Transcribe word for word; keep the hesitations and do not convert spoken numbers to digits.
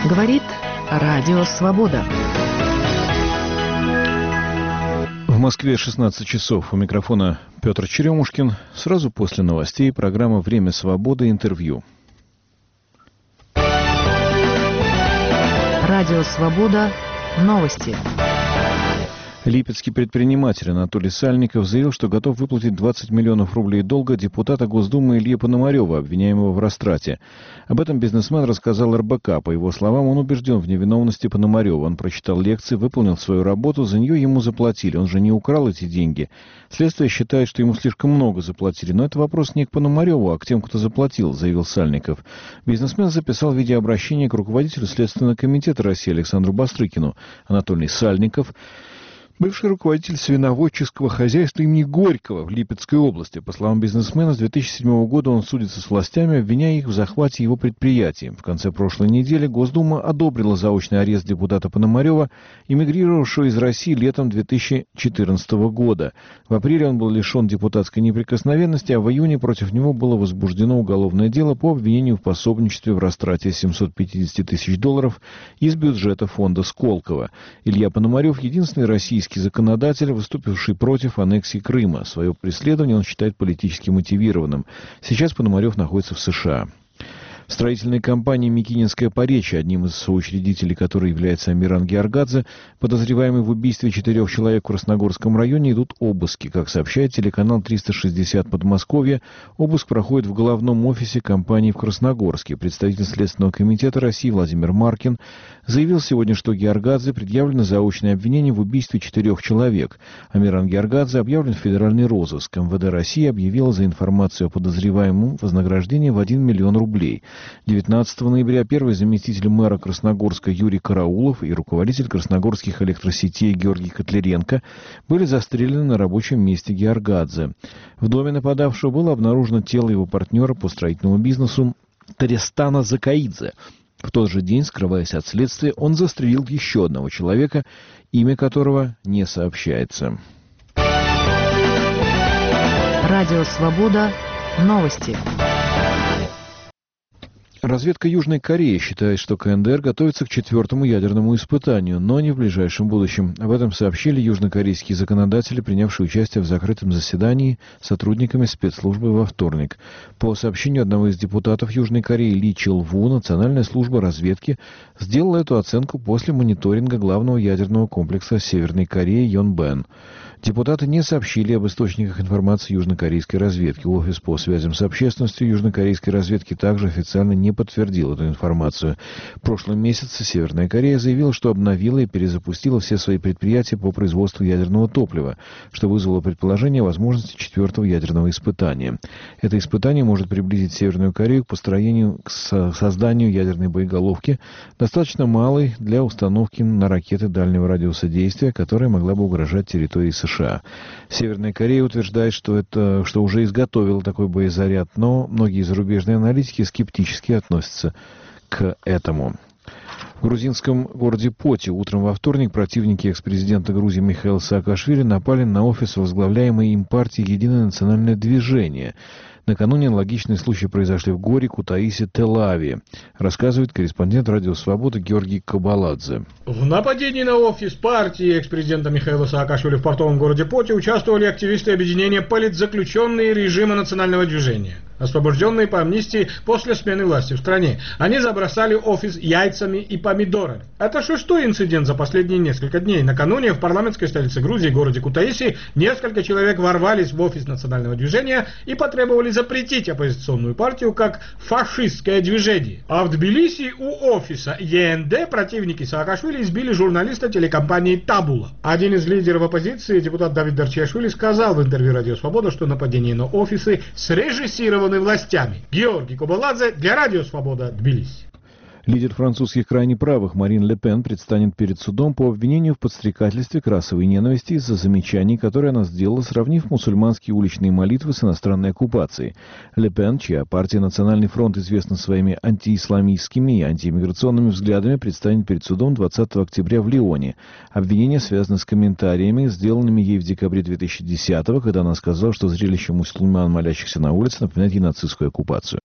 Говорит Радио Свобода. В Москве шестнадцать часов. У микрофона Петр Черемушкин. Сразу после новостей программа «Время свободы. Интервью». Радио Свобода. Новости. Липецкий предприниматель Анатолий Сальников заявил, что готов выплатить двадцать миллионов рублей долга депутата Госдумы Ильи Пономарева, обвиняемого в растрате. Об этом бизнесмен рассказал эр бэ ка. По его словам, он убежден в невиновности Пономарева. Он прочитал лекции, выполнил свою работу, за нее ему заплатили. Он же не украл эти деньги. Следствие считает, что ему слишком много заплатили. Но это вопрос не к Пономареву, а к тем, кто заплатил, заявил Сальников. Бизнесмен записал видеообращение к руководителю Следственного комитета России Александру Бастрыкину. Анатолий Сальников — бывший руководитель свиноводческого хозяйства имени Горького в Липецкой области. По словам бизнесмена, с две тысячи седьмого года он судится с властями, обвиняя их в захвате его предприятий. В конце прошлой недели Госдума одобрила заочный арест депутата Пономарева, эмигрировавшего из России летом две тысячи четырнадцатого года. В апреле он был лишен депутатской неприкосновенности, а в июне против него было возбуждено уголовное дело по обвинению в пособничестве в растрате семьсот пятьдесят тысяч долларов из бюджета фонда Сколково. Илья Пономарев — единственный российский законодатель, выступивший против аннексии Крыма. Свое преследование он считает политически мотивированным. Сейчас Пономарев находится в США. В строительной компании «Микининское поречье», одним из соучредителей которой является Амиран Георгадзе, подозреваемый в убийстве четырех человек в Красногорском районе, идут обыски. Как сообщает телеканал триста шестьдесят Подмосковье, обыск проходит в головном офисе компании в Красногорске. Представитель Следственного комитета России Владимир Маркин заявил сегодня, что Георгадзе предъявлено заочное обвинение в убийстве четырех человек. Амиран Георгадзе объявлен в федеральный розыск. эм вэ дэ России объявила за информацию о подозреваемом вознаграждение в один миллион рублей. девятнадцатого ноября первый заместитель мэра Красногорска Юрий Караулов и руководитель красногорских электросетей Георгий Котляренко были застрелены на рабочем месте Георгадзе. В доме нападавшего было обнаружено тело его партнера по строительному бизнесу Тарестана Закаидзе. В тот же день, скрываясь от следствия, он застрелил еще одного человека, имя которого не сообщается. Радио Свобода. Новости. Разведка Южной Кореи считает, что ка эн дэ эр готовится к четвертому ядерному испытанию, но не в ближайшем будущем. Об этом сообщили южнокорейские законодатели, принявшие участие в закрытом заседании сотрудниками спецслужбы во вторник. По сообщению одного из депутатов Южной Кореи Ли Чил-Ву, Национальная служба разведки сделала эту оценку после мониторинга главного ядерного комплекса Северной Кореи Йонбэн. Депутаты не сообщили об источниках информации южнокорейской разведки. Офис по связям с общественностью южнокорейской разведки также официально не подтвердил эту информацию. В прошлом месяце Северная Корея заявила, что обновила и перезапустила все свои предприятия по производству ядерного топлива, что вызвало предположение о возможности четвертого ядерного испытания. Это испытание может приблизить Северную Корею к построению, к созданию ядерной боеголовки, достаточно малой для установки на ракеты дальнего радиуса действия, которая могла бы угрожать территории США. Северная Корея утверждает, что это, что уже изготовила такой боезаряд, но многие зарубежные аналитики скептически относятся к этому. В грузинском городе Поти утром во вторник противники экс-президента Грузии Михаила Саакашвили напали на офис возглавляемой им партии «Единое национальное движение». Накануне аналогичные случаи произошли в Горе, Кутаиси, Тель-Авиве, рассказывает корреспондент Радио Свобода Георгий Кабаладзе. В нападении на офис партии экс-президента Михаила Саакашвили в портовом городе Поти участвовали активисты объединения «Политзаключенные режима национального движения», освобожденные по амнистии после смены власти в стране. Они забросали офис яйцами и помидорами. Это шестой инцидент за последние несколько дней. Накануне в парламентской столице Грузии, городе Кутаиси, несколько человек ворвались в офис национального движения и потребовали запретить оппозиционную партию как фашистское движение. А в Тбилиси у офиса е эн дэ противники Саакашвили избили журналиста телекомпании «Табула». Один из лидеров оппозиции, депутат Давид Дарчиашвили, сказал в интервью «Радио Свобода», что нападения на офисы срежиссированы властями. Георгий Кабаладзе для Радио Свобода, Тбилиси. Лидер французских крайне правых Марин Ле Пен предстанет перед судом по обвинению в подстрекательстве к расовой ненависти из-за замечаний, которые она сделала, сравнив мусульманские уличные молитвы с иностранной оккупацией. Ле Пен, чья партия «Национальный фронт» известна своими антиисламистскими и антииммиграционными взглядами, предстанет перед судом двадцатого октября в Лионе. Обвинения связаны с комментариями, сделанными ей в декабре две тысячи десятого, когда она сказала, что зрелище мусульман, молящихся на улице, напоминает ей нацистскую оккупацию.